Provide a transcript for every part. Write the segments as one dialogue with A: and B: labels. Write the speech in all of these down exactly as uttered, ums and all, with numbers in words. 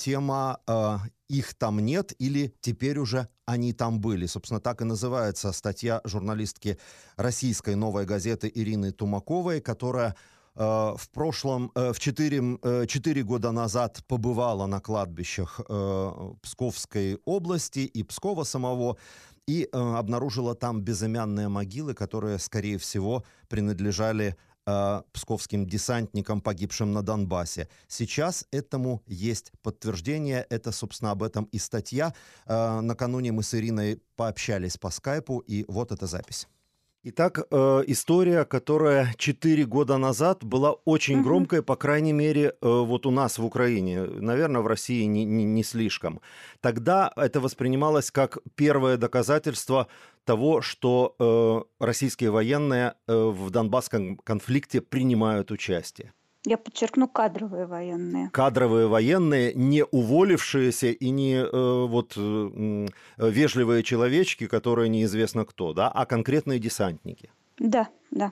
A: тема э, «Их там нет» или «Теперь уже они там были». Собственно, так и называется статья журналистки российской «Новой газеты» Ирины Тумаковой, которая э, в прошлом, э, в четыре, э, четыре года назад побывала на кладбищах э, Псковской области и Пскова самого, и э, обнаружила там безымянные могилы, которые, скорее всего, принадлежали э, псковским десантникам, погибшим на Донбассе. Сейчас этому есть подтверждение. Это, собственно, об этом и статья. Э, накануне мы с Ириной пообщались по скайпу, и вот эта запись. Итак, э, история, которая четыре года назад была очень
B: Мгм.
A: громкой, по крайней мере, э, вот у нас в Украине, наверное, в России не, не, не слишком. Тогда это воспринималось как первое доказательство того, что э, российские военные э, в Донбасском конфликте принимают участие.
B: Я подчеркну, кадровые военные.
A: Кадровые военные, не уволившиеся и не э, вот, э, вежливые человечки, которые неизвестно кто, да, а конкретные десантники.
B: Да, да.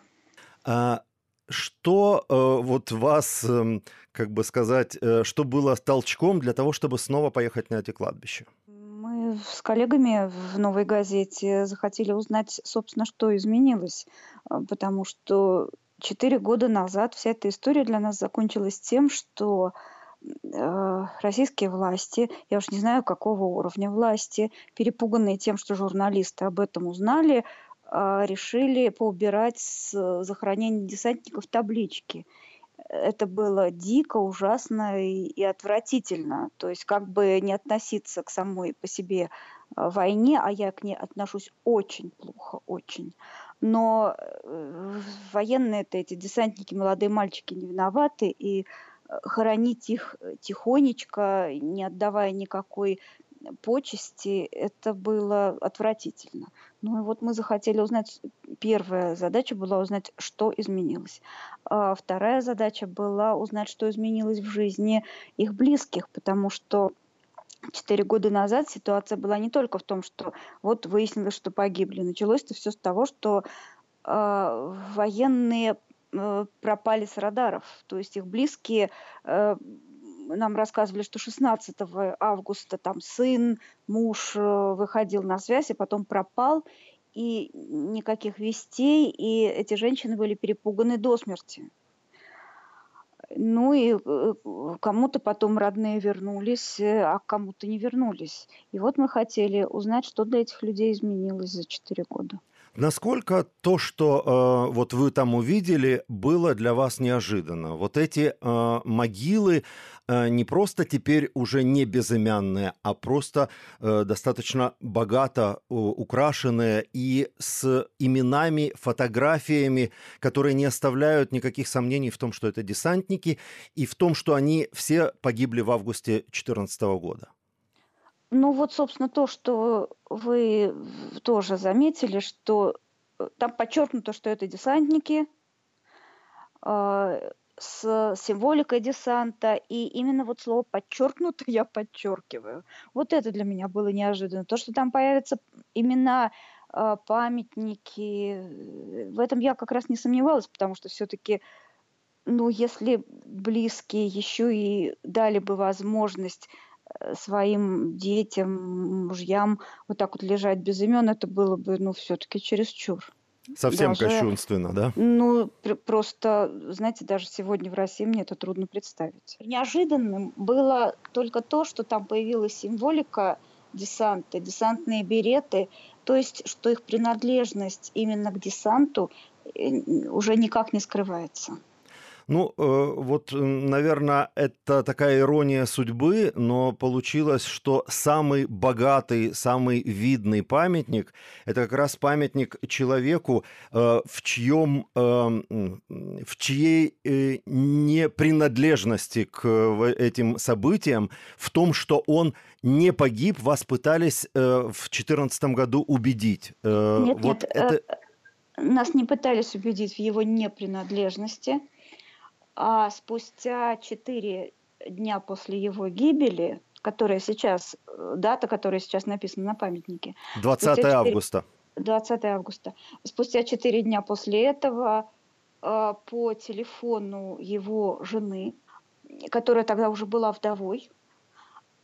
A: А что э, вот вас, э, как бы сказать, э, что было толчком для того, чтобы снова поехать на эти кладбища?
B: Мы с коллегами в «Новой газете» захотели узнать, собственно, что изменилось, а, потому что четыре года назад вся эта история для нас закончилась тем, что э, российские власти, я уж не знаю, какого уровня власти, перепуганные тем, что журналисты об этом узнали, а, решили поубирать с захоронения десантников таблички. Это было дико, ужасно и, и отвратительно. То есть как бы не относиться к самой по себе э, войне, а я к ней отношусь очень плохо, очень. Но э, военные-то, эти десантники, молодые мальчики не виноваты, и э, хоронить их тихонечко, не отдавая никакой почести, это было отвратительно. Ну и вот мы захотели узнать, первая задача была узнать, что изменилось. А вторая задача была узнать, что изменилось в жизни их близких, потому что четыре года назад ситуация была не только в том, что вот выяснилось, что погибли. Началось-то все с того, что э, военные э, пропали с радаров, то есть их близкие э, нам рассказывали, что шестнадцатого августа там сын, муж э, выходил на связь, и потом пропал, и никаких вестей, и эти женщины были перепуганы до смерти. Ну и э, кому-то потом родные вернулись, э, а кому-то не вернулись. И вот мы хотели узнать, что для этих людей изменилось за четыре года.
A: Насколько то, что э, вот вы там увидели, было для вас неожиданно? Вот эти э, могилы э, не просто теперь уже не безымянные, а просто э, достаточно богато э, украшенные и с именами, фотографиями, которые не оставляют никаких сомнений в том, что это десантники, и в том, что они все погибли в августе две тысячи четырнадцатого года.
B: Ну вот, собственно, то, что вы тоже заметили, что э, там подчеркнуто, что это десантники, а, с символикой десанта, и именно вот слово «подчеркнуто» я подчеркиваю. Вот это для меня было неожиданно. То, что там появятся имена, а, памятники, э, в этом я как раз не сомневалась, потому что все-таки, ну, если близкие еще и дали бы возможность э, своим детям, мужьям вот так вот лежать без имен, это было бы, ну, все-таки чересчур.
A: Совсем
B: Даже
A: кощунственно, да?
B: ну, пр просто, знаете, даже сегодня в России мне это трудно представить. Неожиданным было только то, что там появилась символика десанта, десантные береты, то есть что их принадлежность именно к десанту, э, уже никак не скрывается.
A: Ну, э, вот, наверное, это такая ирония судьбы, но получилось, что самый богатый, самый видный памятник — это как раз памятник человеку, э, в чьем, э, м, в чьей э, непринадлежности к в- этим событиям, в том, что он не погиб, вас пытались э, в две тысячи четырнадцатом году убедить. Э,
B: Нет, нет,
A: Вот
B: э,
A: это...
B: нас не пытались убедить в его непринадлежности, а спустя четыре дня после его гибели, которая сейчас, э, дата, которая сейчас написана на памятнике, спустя
A: 20
B: четыре
A: августа.
B: двадцатого августа. Спустя четыре дня после этого э, по телефону его жены, которая тогда уже была вдовой,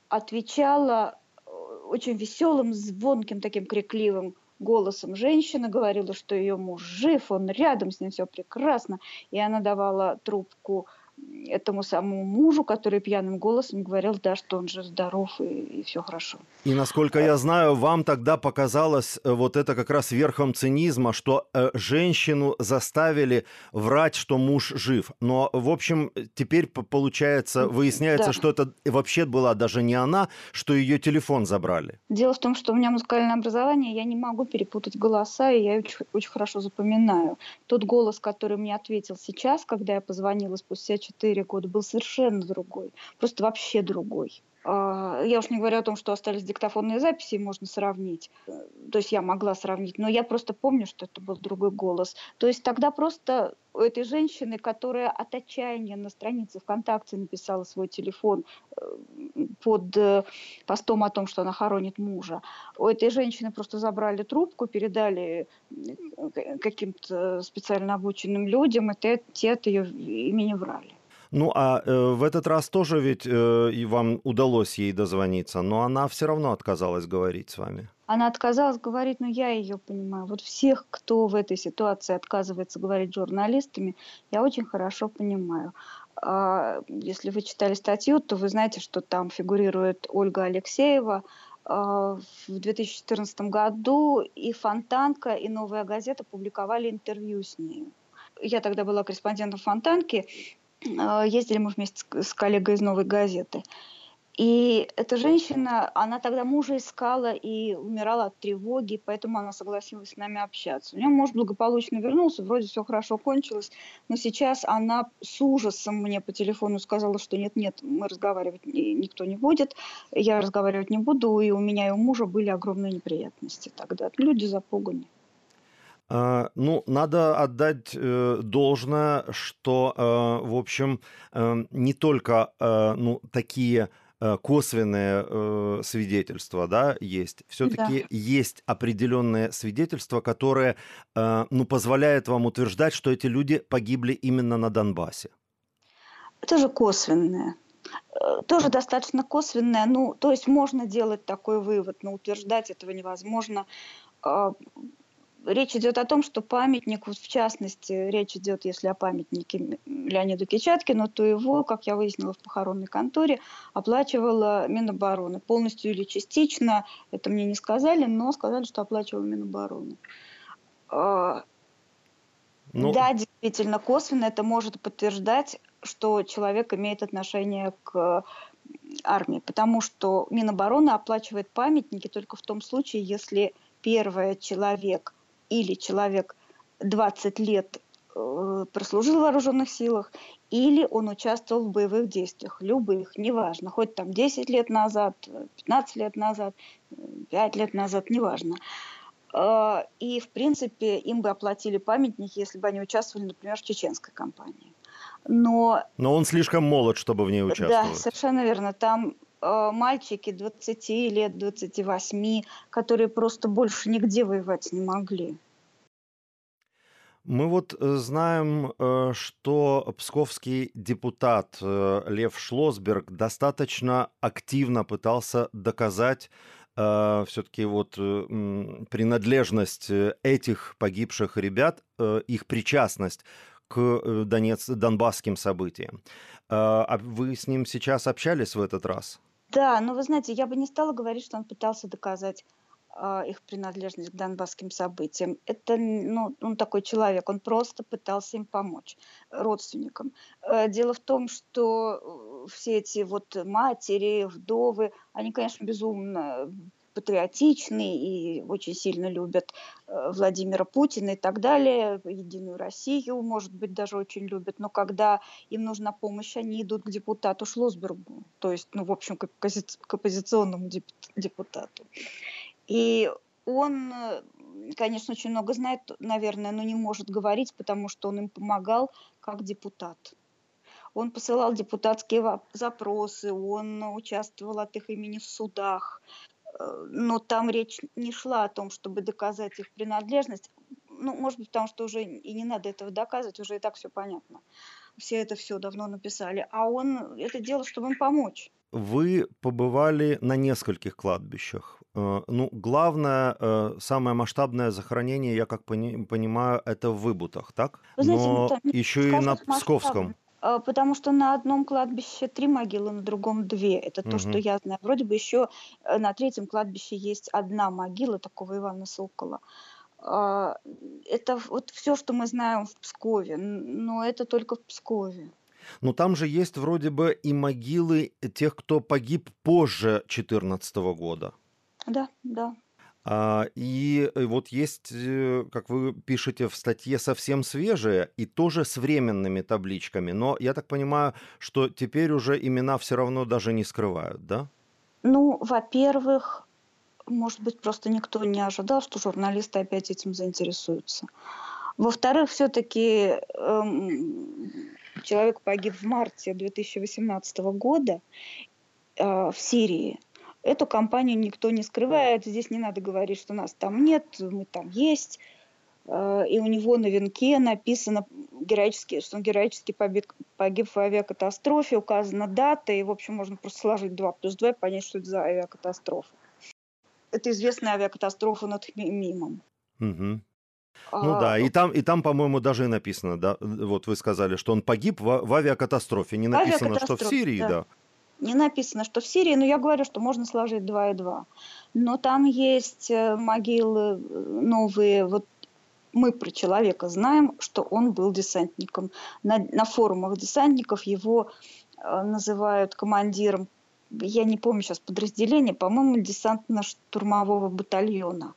B: отвечала э, очень веселым, звонким, таким крикливым голосом женщина, говорила, что ее муж жив, он рядом, с ним все прекрасно. И она давала трубку этому самому мужу, который пьяным голосом говорил, да, что он же здоров и, и все хорошо.
A: И насколько я знаю, вам тогда показалось э, вот это как раз верхом цинизма, что э, женщину заставили врать, что муж жив. Но, в общем, э, теперь п- получается, выясняется,
B: Да.
A: что это вообще была даже не она, что ее телефон забрали.
B: Дело в том, что у меня музыкальное образование, я не могу перепутать голоса, и я очень, очень хорошо запоминаю. Тот голос, который мне ответил сейчас, когда я позвонила спустя четыре года, был совершенно другой, просто вообще другой. А, Я уж не говорю о том, что остались диктофонные записи, и можно сравнить. Э, То есть я могла сравнить, но я просто помню, что это был другой голос. То есть тогда просто у этой женщины, которая от отчаяния на странице ВКонтакте написала свой телефон э, под э, постом о том, что она хоронит мужа, у этой женщины просто забрали трубку, передали э, каким-то специально обученным людям, и те, те от ее имени врали.
A: Ну, а э, в этот раз тоже ведь э, и вам удалось ей дозвониться, но она все равно отказалась говорить с вами.
B: Она отказалась говорить, но я ее понимаю. Вот всех, кто в этой ситуации отказывается говорить с журналистами, я очень хорошо понимаю. А, Если вы читали статью, то вы знаете, что там фигурирует Ольга Алексеева. А, В две тысячи четырнадцатом году и «Фонтанка», и «Новая газета» публиковали интервью с ней. Я тогда была корреспондентом «Фонтанки». А, Ездили мы вместе с с коллегой из «Новой газеты». И эта женщина, она тогда мужа искала и умирала от тревоги, поэтому она согласилась с нами общаться. У нее муж благополучно вернулся, вроде все хорошо кончилось, но сейчас она с ужасом мне по телефону сказала, что нет-нет, мы разговаривать ни- никто не будет, я разговаривать не буду, и у меня и у мужа были огромные неприятности тогда. Люди запуганы.
A: А, ну, надо отдать э, должное, что, э, в общем, э, не только э, ну, такие э, косвенные э, свидетельства, да, есть.
B: Да.
A: Все-таки есть определенные свидетельства, которые, э, ну, позволяют вам утверждать, что эти люди погибли именно на Донбассе.
B: Это же косвенное. Э, Тоже достаточно косвенное. Ну, то есть можно делать такой вывод, но утверждать этого невозможно. А, Речь идет о том, что памятник, вот в частности, речь идет, если о памятнике М- Леониду Кичаткину, то его, как я выяснила в похоронной конторе, оплачивала Минобороны. Полностью или частично, это мне не сказали, но сказали, что оплачивала Минобороны. А,
A: Ну,
B: Да, действительно, косвенно это может подтверждать, что человек имеет отношение к армии, потому что Минобороны оплачивает памятники только в том случае, если первый человек или человек двадцать лет э, прослужил в вооруженных силах, или он участвовал в боевых действиях, любых, неважно, хоть там десять лет назад, э, пятнадцать лет назад, э, пять лет назад, неважно. Э, И, в принципе, им бы оплатили памятники, если бы они участвовали, например, в чеченской кампании. Но
A: но он слишком молод, чтобы в ней
B: да,
A: участвовать.
B: совершенно верно. Там э, мальчики двадцати лет, двадцати восьми, которые просто больше нигде воевать не могли.
A: Мы вот э, знаем, э, что псковский депутат э, Лев Шлосберг достаточно активно пытался доказать все-таки вот э, м, принадлежность э, этих погибших ребят, э, их причастность к э, Донец, донбасским событиям. Э, А вы с ним сейчас общались в этот раз?
B: Да, но вы знаете, я бы не стала говорить, что он пытался доказать а, их принадлежность к донбасским событиям. Это, н- ну, он такой человек, он просто пытался им помочь, э, родственникам. Э, Дело в том, что э, все эти вот матери, вдовы, они, конечно, безумно патриотичны и очень сильно любят э, Владимира Путина и так далее, Единую Россию, может быть, даже очень любят. Но когда им нужна помощь, они идут к депутату Шлосбергу, то есть, ну, в общем, к, оппози- к оппозиционному деп- депутату. И он, э, конечно, очень много знает, наверное, но не может говорить, потому что он им помогал как депутат. Он посылал депутатские ва- запросы, он участвовал от их имени в судах, э, но там речь не шла о том, чтобы доказать их принадлежность. Ну, может быть, потому что уже и не надо этого доказывать, уже и так все понятно. Все это все давно написали. А он это делал, чтобы им помочь.
A: вы побывали на нескольких кладбищах. Э, Ну, главное, э, самое масштабное захоронение, я как пони- понимаю, это в Выбутах, так?
B: Вы знаете,
A: Но
B: это не
A: еще и на
B: сказать масштабно,
A: Псковском.
B: а, потому что на одном кладбище три могилы, на другом две. Это то, что
A: Мгм.
B: я знаю. Вроде бы еще э, на третьем кладбище есть одна могила такого Ивана Сокола. А, Это вот все, что мы знаем в Пскове, н- но это только в Пскове.
A: Но там же есть вроде бы и могилы тех, кто погиб позже четырнадцатого года.
B: Да, да.
A: А, и э, вот есть, э, как вы пишете в статье, совсем свежие и тоже с временными табличками. Но я так понимаю, что теперь уже имена все равно даже не скрывают, да?
B: Ну, во-первых, может быть, просто никто не ожидал, что журналисты опять этим заинтересуются. Во-вторых, все-таки человек погиб в марте две тысячи восемнадцатого года э, в Сирии. Эту кампанию никто не скрывает. Здесь не надо говорить, что нас там нет, мы там есть. Э, И у него на венке написано, героически, что он героически побег- погиб в авиакатастрофе, указана дата, и, в общем, можно просто сложить два плюс два и понять, что это за авиакатастрофа. Это известная авиакатастрофа над Хмимимом.
A: Мгм. Ну
B: А,
A: да, и там, и там, по-моему, даже и написано, да, вот вы сказали, что он погиб в, в авиакатастрофе. Не
B: В
A: написано, что в
B: авиакатастрофе,
A: Сирии,
B: да.
A: да.
B: Не написано, что в Сирии, но я говорю, что можно сложить два и два. Но там есть э, могилы э, новые. Вот мы про человека знаем, что он был десантником. На, на форумах десантников его э, называют командиром, я не помню сейчас подразделение, по-моему, десантно-штурмового батальона.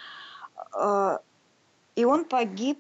B: Э, И он погиб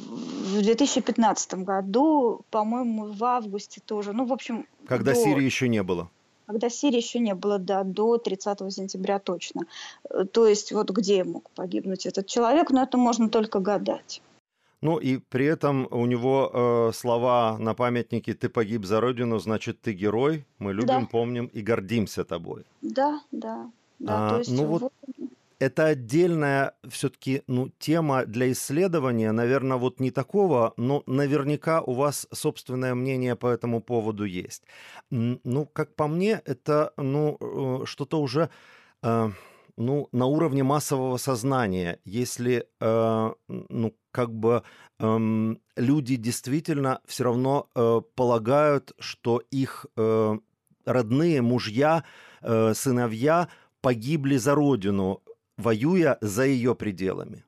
B: в две тысячи пятнадцатом году, по-моему, в августе тоже. Ну, в общем,
A: Когда
B: до
A: Сирии еще не было.
B: когда Сирии еще не было, да, до тридцатого сентября точно. Э, То есть вот где мог погибнуть этот человек, но это можно только гадать.
A: Ну и при этом у него э, слова на памятнике «Ты погиб за Родину, значит, ты герой. Мы
B: Да,
A: любим, помним и гордимся тобой».
B: да, да, да. То
A: А,
B: есть
A: ну вот
B: вот,
A: это отдельная все-таки ну, тема для исследования, наверное, вот не такого, но наверняка у вас собственное мнение по этому поводу есть. М, Ну, как по мне, это ну, э, что-то уже э, ну, на уровне массового сознания, если э, ну, как бы эм, люди действительно все равно э, полагают, что их э, родные, мужья, э, сыновья погибли за родину, воюя за ее пределами.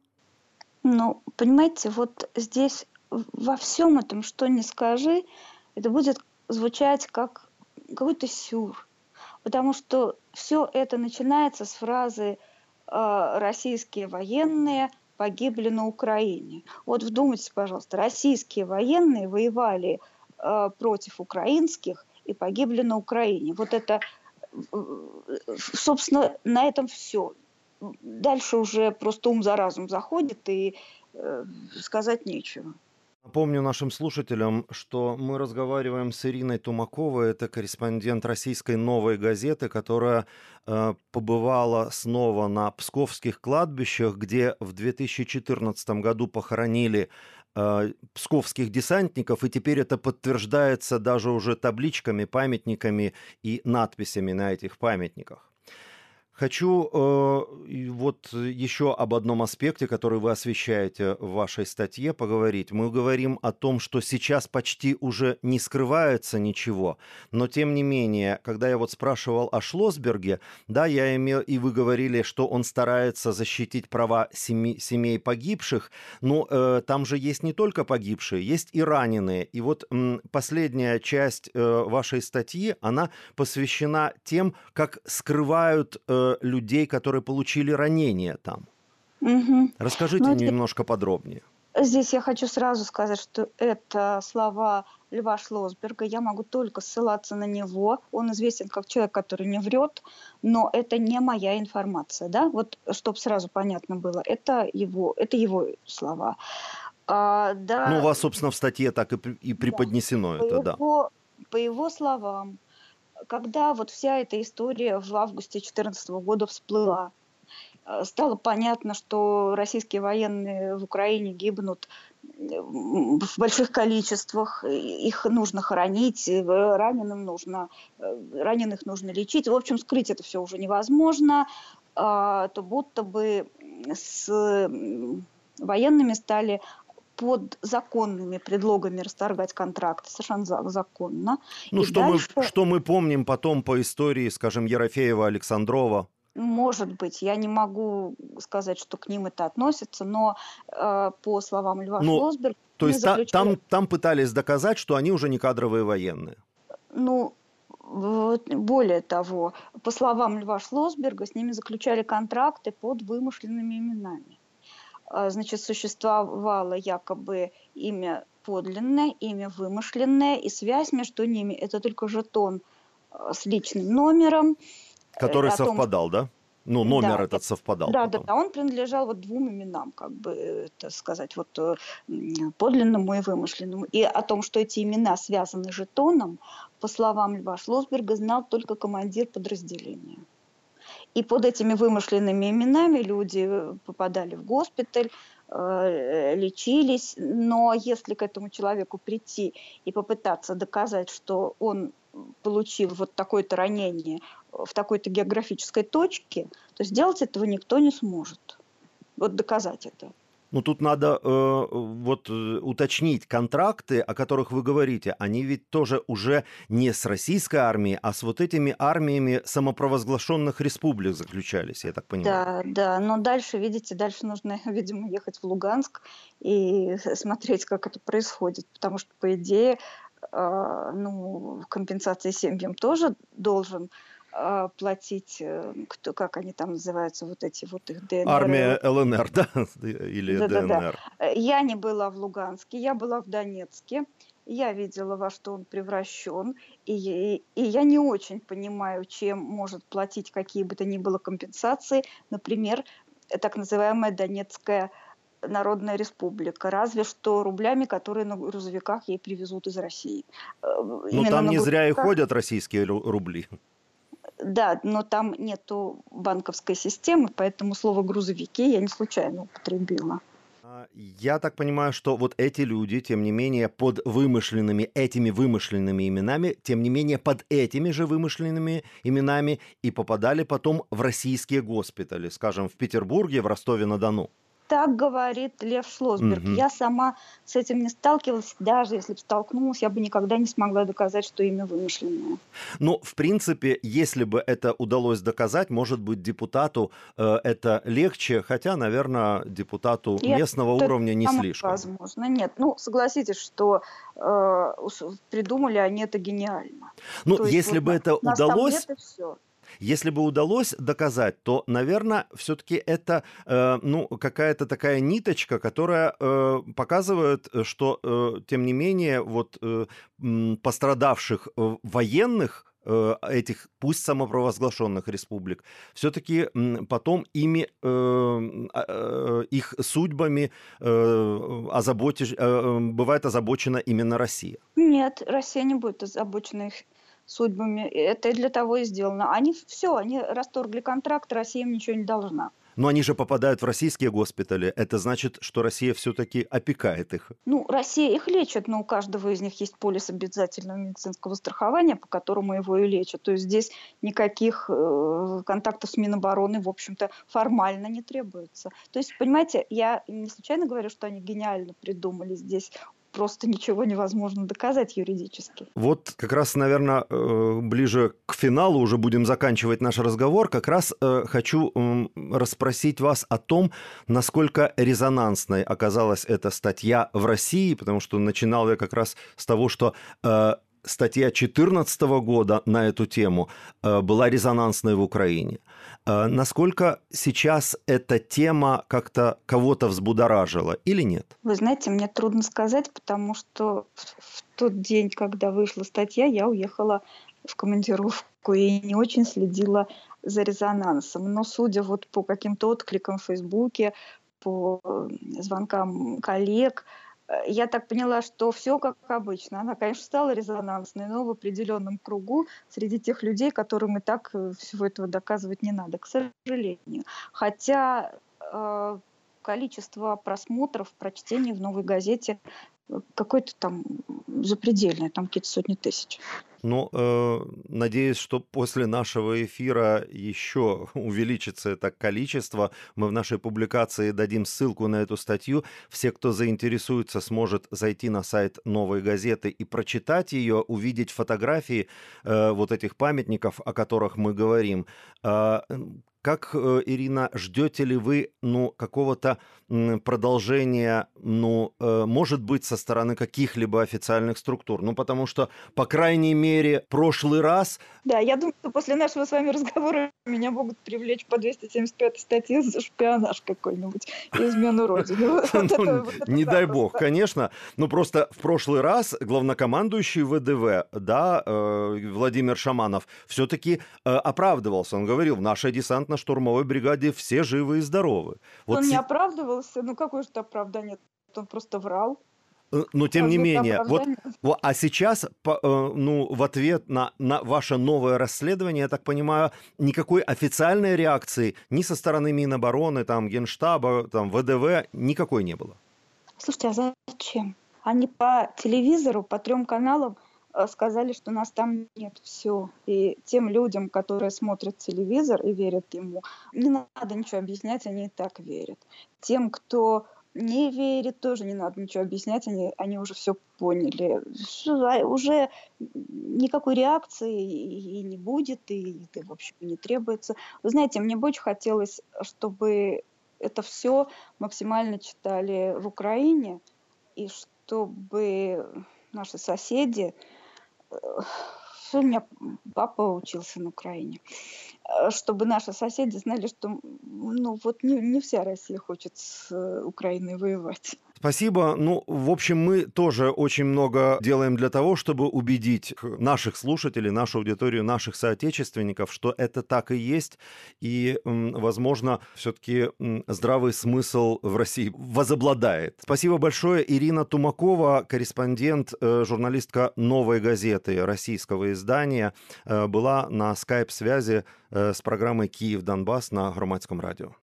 B: ну, понимаете, вот здесь во всем этом, что ни скажи, это будет звучать как какой-то сюр. Потому что все это начинается с фразы э, «российские военные погибли на Украине». Вот вдумайтесь, пожалуйста, российские военные воевали э, против украинских и погибли на Украине. Вот это, э, собственно, на этом все. Дальше уже просто ум за разум заходит, и э, сказать нечего.
A: Напомню нашим слушателям, что мы разговариваем с Ириной Тумаковой, это корреспондент российской «Новой газеты», которая э, побывала снова на псковских кладбищах, где в две тысячи четырнадцатом году похоронили э, псковских десантников, и теперь это подтверждается даже уже табличками, памятниками и надписями на этих памятниках. Хочу э, и вот еще об одном аспекте, который вы освещаете в вашей статье, поговорить. Мы говорим о том, что сейчас почти уже не скрывается ничего, но тем не менее, когда я вот спрашивал о Шлосберге, да, я имел, и вы говорили, что он старается защитить права семи, семей погибших, но э, там же есть не только погибшие, есть и раненые. И вот м, последняя часть э, вашей статьи, она посвящена тем, как скрывают э, людей, которые получили ранения там.
B: Мгм.
A: Расскажите
B: Ну,
A: немножко подробнее.
B: здесь я хочу сразу сказать, что это слова Льва Шлосберга. Я могу только ссылаться на него. Он известен как человек, который не врет, но это не моя информация, да? Вот, чтобы сразу понятно было, это его, это его слова. А,
A: Ну, у
B: да,
A: вас, собственно, в статье так и, при- и
B: да.
A: преподнесено
B: По
A: это, да.
B: его, по его словам, когда вот вся эта история в августе две тысячи четырнадцатого года всплыла, э, стало понятно, что российские военные в Украине гибнут в больших количествах, их нужно хоронить, раненым нужно, раненых нужно лечить. В общем, скрыть это все уже невозможно, то будто бы с военными стали под законными предлогами расторгать контракты, совершенно законно.
A: Ну,
B: И
A: что мы,
B: дальше,
A: что мы помним потом по истории, скажем, Ерофеева, Александрова?
B: может быть, я не могу сказать, что к ним это относится, но э, по словам Льва
A: Ну,
B: Шлосберга,
A: то
B: они
A: есть та-
B: заключили,
A: там, там пытались доказать, что они уже не кадровые военные.
B: ну, вот, более того, по словам Льва Шлосберга, с ними заключали контракты под вымышленными именами. А, Значит, существовало якобы имя подлинное, имя вымышленное, и связь между ними – это только жетон э, с личным номером, э,
A: Который
B: о том,
A: совпадал, да? Ну, номер
B: да,
A: этот совпадал
B: да, да,
A: потом.
B: да, он принадлежал вот двум именам, как бы, э, так сказать, вот э, м, подлинному и вымышленному. И о том, что эти имена связаны жетоном, по словам Льва Шлосберга, знал только командир подразделения. И под этими вымышленными именами люди э, попадали в госпиталь, э, лечились. Но если к этому человеку прийти и попытаться доказать, что он получил вот такое-то ранение в такой-то географической точке, то сделать этого никто не сможет. Вот доказать это.
A: Ну, тут надо э, вот э, уточнить, контракты, о которых вы говорите, они ведь тоже уже не с российской армией, а с вот этими армиями самопровозглашенных республик заключались, я так понимаю.
B: Да, да, но дальше, видите, дальше нужно, видимо, ехать в Луганск и смотреть, как это происходит, потому что, по идее, э, ну, компенсации семьям тоже должен э, платить, э, кто, как они там называются, вот эти вот их ДНР и
A: Армия
B: ЛНР.
A: ЛНР, да, или
B: Да-да-да.
A: ДНР.
B: Э, Я не была в Луганске, я была в Донецке. Я видела, во что он превращен, и, и, и я не очень понимаю, чем может платить какие бы то ни было компенсации, например, э, так называемая Донецкая Народная Республика, разве что рублями, которые на грузовиках ей привезут из России. Э,
A: Ну,
B: Именно
A: там
B: на
A: не зря и
B: грузовиках,
A: ходят российские ру- рубли.
B: да, но там нету банковской системы, поэтому слово «грузовики» я не случайно употребила.
A: А, Я так понимаю, что вот эти люди, тем не менее, под вымышленными, этими вымышленными именами, тем не менее, под этими же вымышленными именами и попадали потом в российские госпитали, скажем, в Петербурге, в Ростове-на-Дону.
B: Так говорит Лев Шлосберг.
A: Мгм.
B: Я сама с этим не сталкивалась. Даже если бы столкнулась, я бы никогда не смогла доказать, что имя вымышленное.
A: Ну, в принципе, если бы это удалось доказать, может быть, депутату э, это легче, хотя, наверное, депутату
B: И
A: местного
B: это
A: уровня не
B: самое
A: слишком.
B: возможно. Нет, ну, согласитесь, что э, придумали они это гениально.
A: Ну,
B: То есть
A: если
B: вот
A: бы
B: на,
A: это
B: нас там
A: удалось,
B: нет и все.
A: Если бы удалось доказать, то, наверное, все-таки это э, ну, какая-то такая ниточка, которая э, показывает, э, что, э, тем не менее, вот э, м, пострадавших э, военных э, этих, пусть самопровозглашенных республик, все-таки потом ими, э, а, э, их судьбами э, озаботишь- э, бывает озабочена именно Россия.
B: Нет, Россия не будет озабочена их судьбами. Это для того и сделано. Они все, они расторгли контракт, Россия им ничего не должна.
A: Но они же попадают в российские госпитали. Это значит, что Россия все-таки опекает их.
B: Ну, Россия их лечит, но у каждого из них есть полис обязательного медицинского страхования, по которому его и лечат. То есть здесь никаких э, контактов с Минобороны, в общем-то, формально не требуется. То есть, понимаете, я не случайно говорю, что они гениально придумали здесь. Просто ничего невозможно доказать юридически.
A: Вот как раз, наверное, ближе к финалу уже будем заканчивать наш разговор. Как раз э, хочу м, расспросить вас о том, насколько резонансной оказалась эта статья в России, потому что начинал я как раз с того, что э, статья две тысячи четырнадцатого года на эту тему э, была резонансной в Украине. Э, насколько сейчас эта тема как-то кого-то взбудоражила или нет?
B: Вы знаете, мне трудно сказать, потому что в тот день, когда вышла статья, я уехала в командировку и не очень следила за резонансом. Но судя вот по каким-то откликам в Фейсбуке, по э, звонкам коллег, э, я так поняла, что все как обычно. Она, конечно, стала резонансной, но в определенном кругу среди тех людей, которым и так э, всего этого доказывать не надо, к сожалению. Хотя, э, количество просмотров, прочтений в «Новой газете» какое-то там запредельное, там какие-то сотни тысяч.
A: Ну, э, надеюсь, что после нашего эфира еще увеличится это количество. Мы в нашей публикации дадим ссылку на эту статью. Все, кто заинтересуется, сможет зайти на сайт «Новой газеты» и прочитать ее, увидеть фотографии э, вот этих памятников, о которых мы говорим. Э, Как, э, Ирина, ждете ли вы, ну, какого-то м, продолжения, ну, э, может быть, со стороны каких-либо официальных структур? Ну, потому что, по крайней мере, прошлый раз...
B: Да, я думаю, что после нашего с вами разговора меня могут привлечь по двести семьдесят пятой статье за шпионаж какой-нибудь и измену Родине. Вот
A: Ну,
B: это- вот это
A: не дай бог,
B: запросто.
A: конечно. Ну, просто в прошлый раз главнокомандующий ВДВ, да, э, Владимир Шаманов, все-таки оправдывался. Он говорил, в нашей десантно-штурмовой бригаде все живы и здоровы. Вот
B: Он не
A: се-
B: оправдывался, ну какое же это оправдание? Он просто врал.
A: э, Но тем не
B: Разве это
A: менее, вот,
B: оправдание?
A: во- а сейчас, по- э, ну, в ответ на, на ваше новое расследование, я так понимаю, никакой официальной реакции ни со стороны Минобороны, там, Генштаба, там, ВДВ никакой не было.
B: Слушайте, а зачем? Они по телевизору, по трем каналам э, сказали, что нас там нет. Все. И тем людям, которые смотрят телевизор и верят ему, не надо ничего объяснять, они и так верят. Тем, кто не верит, тоже не надо ничего объяснять, они, они уже все поняли. Всё, а уже никакой реакции и, и не будет, и, и, в общем, не требуется. Вы знаете, мне бы очень хотелось, чтобы это все максимально читали в Украине, и чтобы наши соседи, э, у меня папа учился на Украине, э, чтобы наши соседи знали, что м, ну вот не, не вся Россия хочет с э, Украиной воевать.
A: Спасибо. Ну, в общем, мы тоже очень много делаем для того, чтобы убедить наших слушателей, нашу аудиторию, наших соотечественников, что это так и есть. И, м, возможно, все-таки м, здравый смысл в России возобладает. Спасибо большое. Ирина Тумакова, корреспондент, э, журналистка «Новой газеты», российского издания, э, была на скайп-связи э, с программой «Киев-Донбасс» на Громадском радио.